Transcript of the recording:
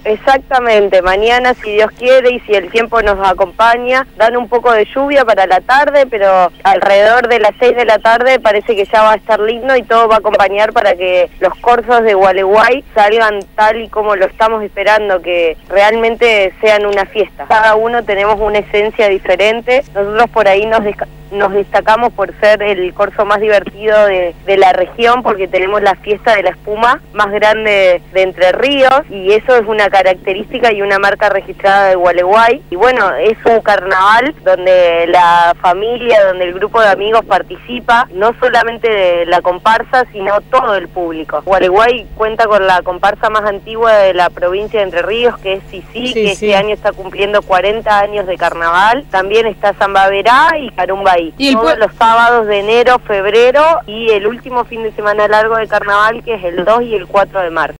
Exactamente, mañana si Dios quiere y si el tiempo nos acompaña, dan un poco de lluvia para la tarde, pero alrededor de las 6 de la tarde parece que ya va a estar lindo y todo va a acompañar para que los corzos de Gualeguay salgan tal y como lo estamos esperando, que realmente sean una fiesta. Cada uno tenemos una esencia diferente, nosotros por ahí nos destacamos por ser el corso más divertido de la región, porque tenemos la fiesta de la espuma más grande de Entre Ríos, y eso es una característica y una marca registrada de Gualeguay. Y bueno, es un carnaval donde la familia, donde el grupo de amigos participa, no solamente de la comparsa, sino todo el público. Gualeguay cuenta con la comparsa más antigua de la provincia de Entre Ríos, que es Sisí, que este año está cumpliendo 40 años de carnaval. También está Samba Verá y Carumbaí. Todos los sábados de enero, febrero y el último fin de semana largo de carnaval, que es el 2 y el 4 de marzo.